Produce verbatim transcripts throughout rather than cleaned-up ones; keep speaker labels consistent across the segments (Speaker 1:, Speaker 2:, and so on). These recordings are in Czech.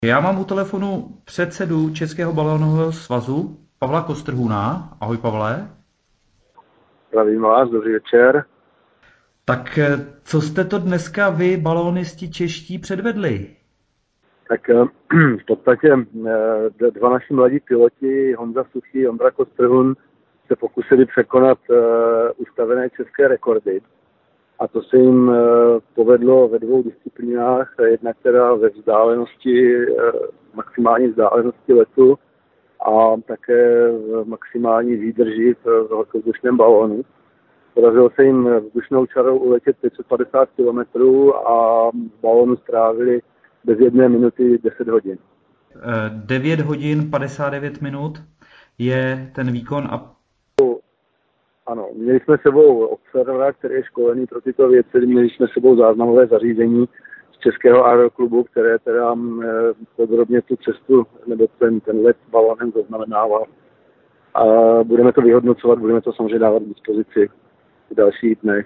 Speaker 1: Já mám u telefonu předsedu Českého balónového svazu Pavla Kostrhuna. Ahoj, Pavle.
Speaker 2: Zdravím vás, dobrý večer.
Speaker 1: Tak eh, co jste to dneska vy, balónisti čeští, předvedli?
Speaker 2: Tak eh, v podstatě eh, dva naši mladí piloti, Honza Suchý a Ondra Kostrhun, se pokusili překonat eh, ustavené české rekordy. A to se jim eh, povedlo ve dvou disciplínách, jednak teda ve vzdálenosti, eh, maximální vzdálenosti letu a také v maximální výdrži v horkovzdušném balónu. Podařilo se jim vzdušnou čarou uletět pět set padesát kilometrů a v balónu strávili bez jedné minuty deset hodin.
Speaker 1: Eh, devět hodin padesát devět minut je ten výkon a
Speaker 2: Ano, měli jsme sebou observera, který je školený pro tyto věci, měli jsme sebou záznamové zařízení z Českého aeroklubu, které teda podrobně tu cestu nebo ten, ten let s balónem zaznamenával. A budeme to vyhodnocovat, budeme to samozřejmě dávat k dispozici v dalších dnech.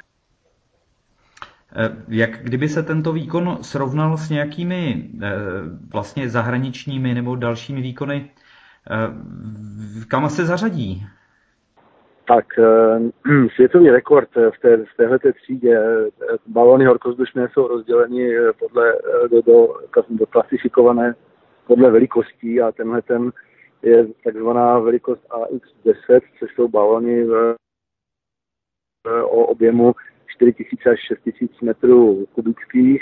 Speaker 1: jak kdyby se tento výkon srovnal s nějakými eh, vlastně zahraničními nebo dalšími výkony, eh, kam se zařadí?
Speaker 2: Tak světový rekord v, té, v téhleté třídě, balóny horkovzdušné jsou rozděleny podle, do, do, do klasifikované podle velikostí a tenhle ten je takzvaná velikost A X deset, což jsou balóny v, v, o objemu čtyři tisíce až šest tisíc metrů kubických.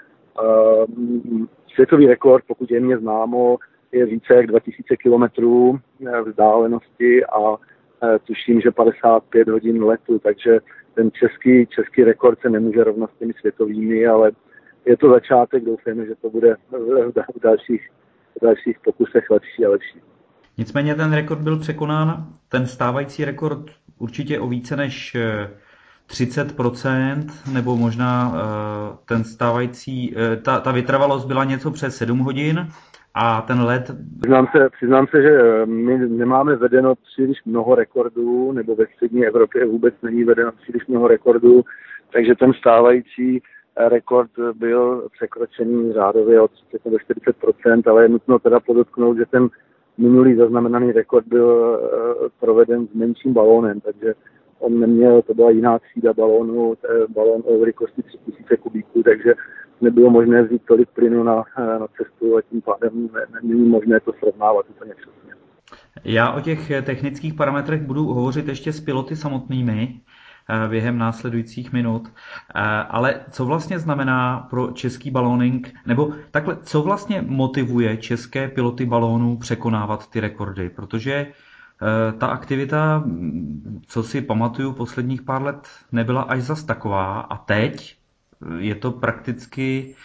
Speaker 2: Světový rekord, pokud je mně známo, je více jak dva tisíce kilometrů vzdálenosti a tuším, že padesát pět hodin letu, takže ten český, český rekord se nemůže rovnat s těmi světovými, ale je to začátek, doufejme, že to bude v dalších, v dalších pokusech lepší a lepší.
Speaker 1: Nicméně ten rekord byl překonán, ten stávající rekord určitě o více než třicet procent, nebo možná ten stávající, ta, ta vytrvalost byla něco přes sedm hodin a ten let...
Speaker 2: Přiznám se, přiznám se, že my nemáme vedeno příliš mnoho rekordů, nebo ve střední Evropě vůbec není vedeno příliš mnoho rekordů, takže ten stávající rekord byl překročený řádově od třicet do čtyřicet procent, ale je nutno teda podotknout, že ten minulý zaznamenaný rekord byl proveden s menším balónem, takže on neměl, to byla jiná třída balónu, balón o velikosti tři tisíce kubíků, takže nebylo možné vzít tolik plynu na, na cestu a tím pádem není možné to srovnávat úplně přesně.
Speaker 1: Já o těch technických parametrech budu hovořit ještě s piloty samotnými během následujících minut, ale co vlastně znamená pro český balóning, nebo takhle, co vlastně motivuje české piloty balónů překonávat ty rekordy, protože ta aktivita, co si pamatuju, posledních pár let nebyla až zas taková a teď je to prakticky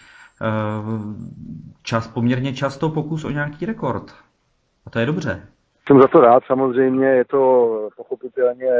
Speaker 1: čas, poměrně často pokus o nějaký rekord. A to je dobře.
Speaker 2: Jsem za to rád, samozřejmě je to pochopitelně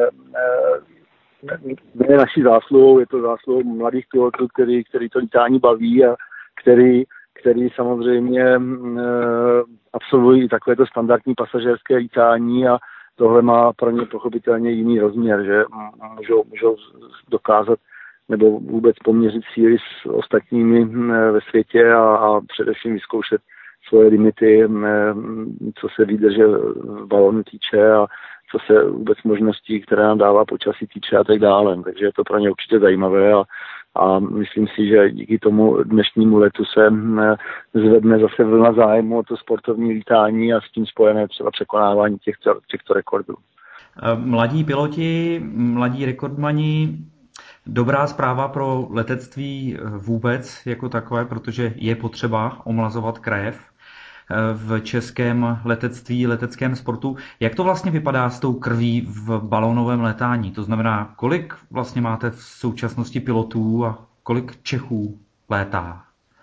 Speaker 2: ne naší zásluhou, je to zásluhou mladých pilotů, který, který to lítání baví a který, který samozřejmě e, absolvují takovéto standardní pasažérské lítání a tohle má pro ně pochopitelně jiný rozměr, že můžou, můžou dokázat nebo vůbec poměřit síly s ostatními ve světě a, a především vyzkoušet svoje limity, co se výdrže v balónu týče a co se vůbec možností, které nám dává počasí týče a tak dále. Takže je to pro ně určitě zajímavé a, a myslím si, že díky tomu dnešnímu letu se zvedne zase vlna zájmu o to sportovní lítání a s tím spojené třeba překonávání těchto, těchto rekordů.
Speaker 1: Mladí piloti, mladí rekordmani, dobrá zpráva pro letectví vůbec jako takové, protože je potřeba omlazovat krev v českém letectví, leteckém sportu. Jak to vlastně vypadá s tou krví v balónovém létání? To znamená, kolik vlastně máte v současnosti pilotů a kolik Čechů létá?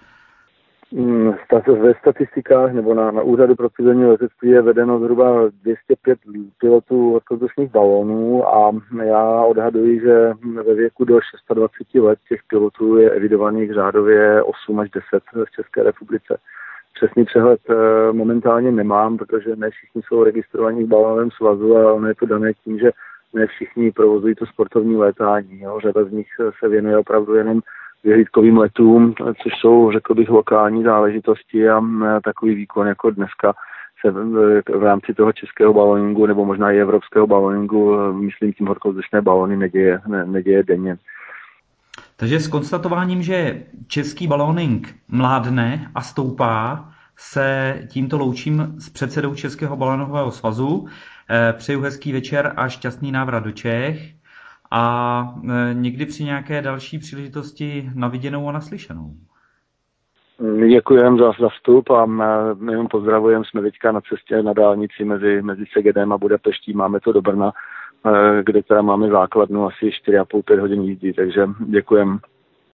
Speaker 2: Ve statistikách nebo na, na úřadu pro civilní letectví je vedeno zhruba dvě stě pět pilotů horkovzdušných balónů a já odhaduji, že ve věku do dvacet šest let těch pilotů je evidovaných řádově osm až deset v České republice. Přesný přehled momentálně nemám, protože ne všichni jsou registrovaní v balónovém svazu a ono je to dané tím, že ne všichni provozují to sportovní létání. Jo. Řada z nich se věnuje opravdu jenom vyhlídkovým letům, což jsou, řekl bych, lokální záležitosti a takový výkon jako dneska se v, v rámci toho českého baloningu nebo možná i evropského baloningu, myslím tím horkovzdušné balony, neděje, ne, neděje denně.
Speaker 1: Takže s konstatováním, že český baloning mládne a stoupá, se tímto loučím s předsedou Českého balonového svazu. Přeju hezký večer a šťastný návrat do Čech a někdy při nějaké další příležitosti na viděnou a naslyšenou.
Speaker 2: Děkujeme za, za vstup a my jenom pozdravujeme. Jsme teďka na cestě na dálnici mezi, mezi Segedem a Budapeští. Máme to do Brna, kde teda máme základnu asi čtyři a půl pět hodin jízdy, takže děkujeme.